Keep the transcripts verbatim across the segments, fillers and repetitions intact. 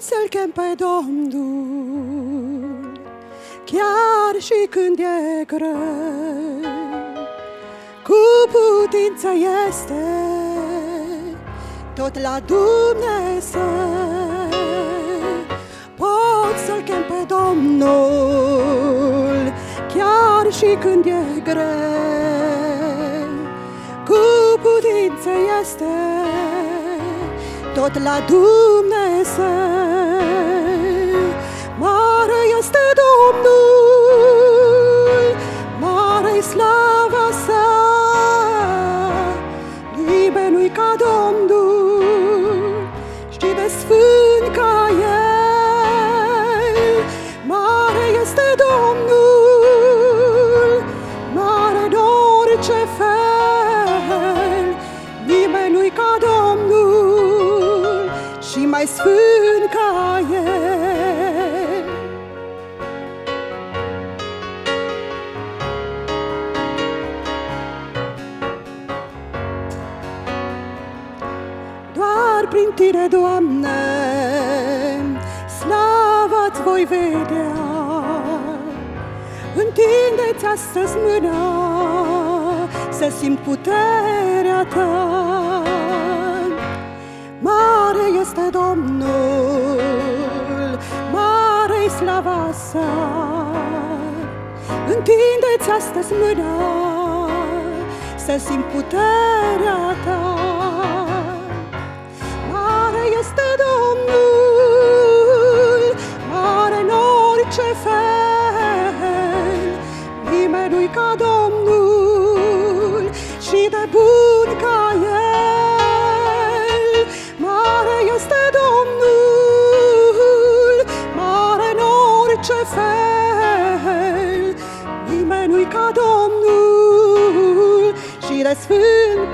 să-L chem pe Domnul, chiar și când e greu. Cu putință este tot la Dumnezeu. Pot să-L chem pe Domnul, chiar și când e greu. Cu putință este tot la Dumnezeu. Mare este Domnul, mare-i slava sa, nimeni nu-i ca Domnul și de sfânt ca El. Mare este Domnul, mare în orice fel, nimeni nu-i ca Domnul și mai sfânt ca El. Doar prin Tine, Doamne, slava-ți voi vedea. Întinde-ți astăzi mâna să simt puterea Ta. Mare este Domnul, mare-i slava sa. Întinde-ți astăzi mâna să simt puterea Ta. Mare este Domnul, mare în orice fel, nimeni nu-i ca Domnul și de bun ca El. Mare este Domnul, mare în orice fel, nimeni nu-i ca Domnul și de sfânt.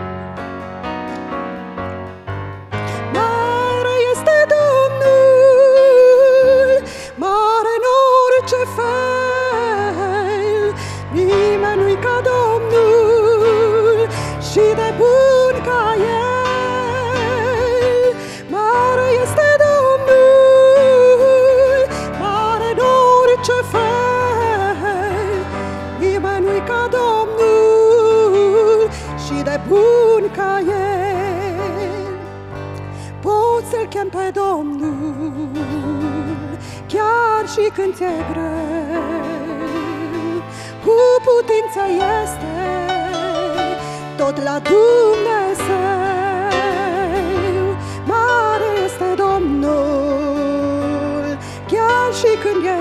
Mare este Domnul, mare în orice fel, nimeni nu-i ca Domnul și de bun ca El. Mare este Domnul, mare în orice fel, nimeni nu-i ca Domnul și de bun ca El. Pot să-L chem pe Domnul, chiar și când ți-e greu. Cu putință este tot la Dumnezeu. Mare este Domnul, chiar și când e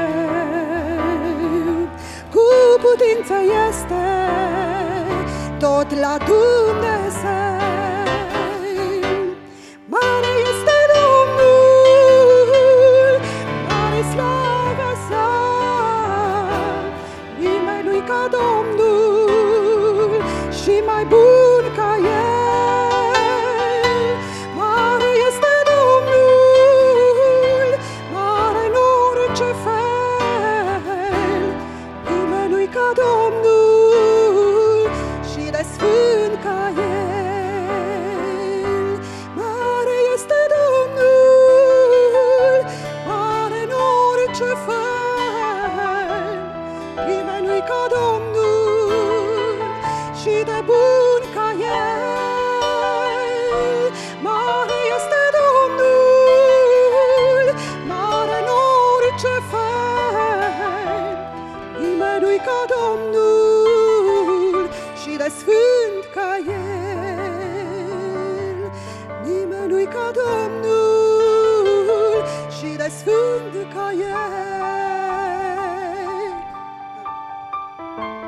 greu. Cu putință este tot la Dumnezeu. Mare este Domnul, mare-i slava sa, nimeni nu-i ca Domnul și mai bun ca El. Mare este Domnul, mare în orice fel, nimeni nu-i ca Domnul și de sfânt ca El. Mare este Domnul, mare în orice fel, nimeni nu-i ca Domnul și de bun ca El. Mare este Domnul, mare în orice fel, nimeni nu-i ca Domnul și de sfânt ca El. Nimeni nu-i ca Domnul și de sfânt ca El.